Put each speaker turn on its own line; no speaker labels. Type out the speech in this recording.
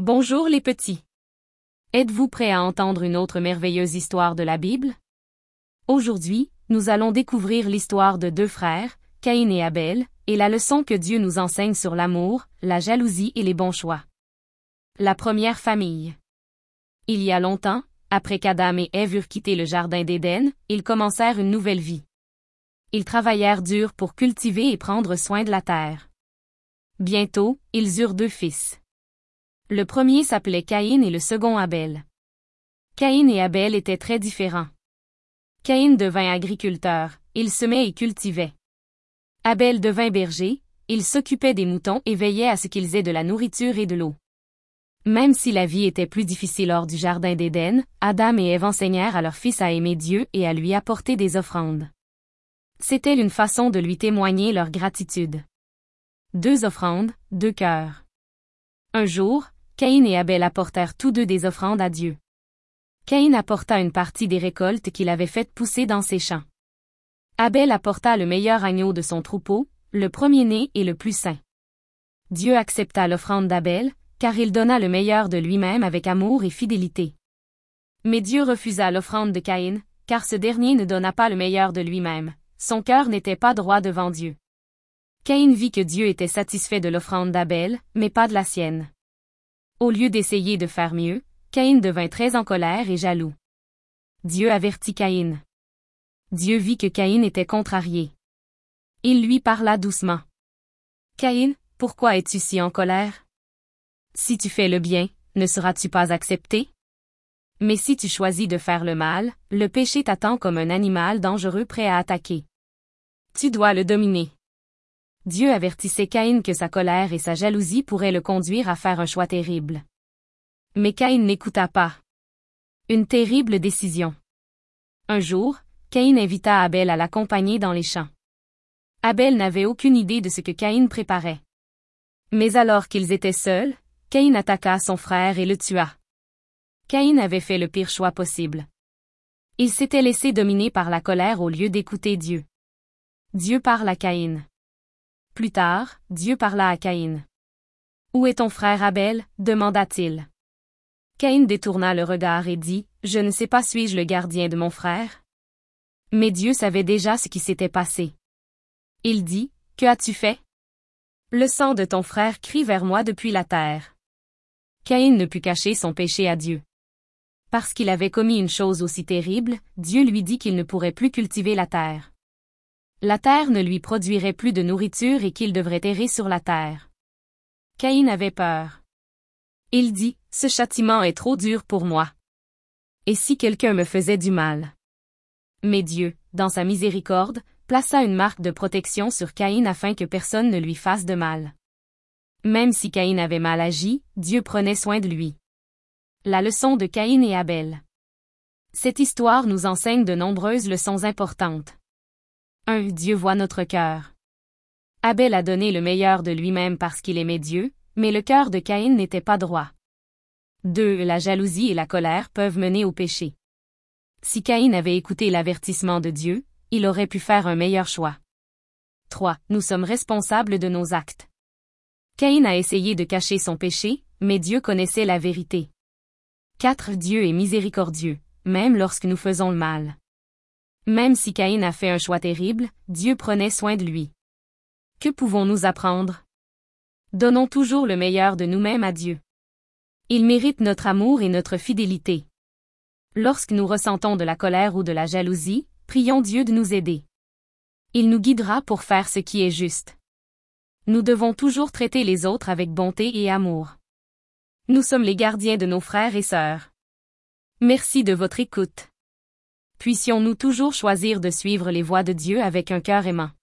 Bonjour les petits. Êtes-vous prêts à entendre une autre merveilleuse histoire de la Bible? Aujourd'hui, nous allons découvrir l'histoire de deux frères, Caïn et Abel, et la leçon que Dieu nous enseigne sur l'amour, la jalousie et les bons choix. La première famille. Il y a longtemps, après qu'Adam et Ève eurent quitté le jardin d'Éden, ils commencèrent une nouvelle vie. Ils travaillèrent dur pour cultiver et prendre soin de la terre. Bientôt, ils eurent deux fils. Le premier s'appelait Caïn et le second Abel. Caïn et Abel étaient très différents. Caïn devint agriculteur, il semait et cultivait. Abel devint berger, il s'occupait des moutons et veillait à ce qu'ils aient de la nourriture et de l'eau. Même si la vie était plus difficile hors du jardin d'Éden, Adam et Ève enseignèrent à leur fils à aimer Dieu et à lui apporter des offrandes. C'était une façon de lui témoigner leur gratitude. 2 offrandes, 2 cœurs. Un jour, Caïn et Abel apportèrent tous deux des offrandes à Dieu. Caïn apporta une partie des récoltes qu'il avait faites pousser dans ses champs. Abel apporta le meilleur agneau de son troupeau, le premier-né et le plus saint. Dieu accepta l'offrande d'Abel, car il donna le meilleur de lui-même avec amour et fidélité. Mais Dieu refusa l'offrande de Caïn, car ce dernier ne donna pas le meilleur de lui-même, son cœur n'était pas droit devant Dieu. Caïn vit que Dieu était satisfait de l'offrande d'Abel, mais pas de la sienne. Au lieu d'essayer de faire mieux, Caïn devint très en colère et jaloux. Dieu avertit Caïn. Dieu vit que Caïn était contrarié. Il lui parla doucement. Caïn, pourquoi es-tu si en colère? Si tu fais le bien, ne seras-tu pas accepté? Mais si tu choisis de faire le mal, le péché t'attend comme un animal dangereux prêt à attaquer. Tu dois le dominer. Dieu avertissait Caïn que sa colère et sa jalousie pourraient le conduire à faire un choix terrible. Mais Caïn n'écouta pas. Une terrible décision. Un jour, Caïn invita Abel à l'accompagner dans les champs. Abel n'avait aucune idée de ce que Caïn préparait. Mais alors qu'ils étaient seuls, Caïn attaqua son frère et le tua. Caïn avait fait le pire choix possible. Il s'était laissé dominer par la colère au lieu d'écouter Dieu. Dieu parle à Caïn. Plus tard, Dieu parla à Caïn. « Où est ton frère Abel ?» demanda-t-il. Caïn détourna le regard et dit, « Je ne sais pas, suis-je le gardien de mon frère? » Mais Dieu savait déjà ce qui s'était passé. Il dit, « Que as-tu fait? Le sang de ton frère crie vers moi depuis la terre. » Caïn ne put cacher son péché à Dieu. Parce qu'il avait commis une chose aussi terrible, Dieu lui dit qu'il ne pourrait plus cultiver la terre. La terre ne lui produirait plus de nourriture et qu'il devrait errer sur la terre. Caïn avait peur. Il dit, « Ce châtiment est trop dur pour moi. Et si quelqu'un me faisait du mal? » Mais Dieu, dans sa miséricorde, plaça une marque de protection sur Caïn afin que personne ne lui fasse de mal. Même si Caïn avait mal agi, Dieu prenait soin de lui. La leçon de Caïn et Abel. Cette histoire nous enseigne de nombreuses leçons importantes. 1. Dieu voit notre cœur. Abel a donné le meilleur de lui-même parce qu'il aimait Dieu, mais le cœur de Caïn n'était pas droit. 2. La jalousie et la colère peuvent mener au péché. Si Caïn avait écouté l'avertissement de Dieu, il aurait pu faire un meilleur choix. 3. Nous sommes responsables de nos actes. Caïn a essayé de cacher son péché, mais Dieu connaissait la vérité. 4. Dieu est miséricordieux, même lorsque nous faisons le mal. Même si Caïn a fait un choix terrible, Dieu prenait soin de lui. Que pouvons-nous apprendre? Donnons toujours le meilleur de nous-mêmes à Dieu. Il mérite notre amour et notre fidélité. Lorsque nous ressentons de la colère ou de la jalousie, prions Dieu de nous aider. Il nous guidera pour faire ce qui est juste. Nous devons toujours traiter les autres avec bonté et amour. Nous sommes les gardiens de nos frères et sœurs. Merci de votre écoute. Puissions-nous toujours choisir de suivre les voies de Dieu avec un cœur aimant.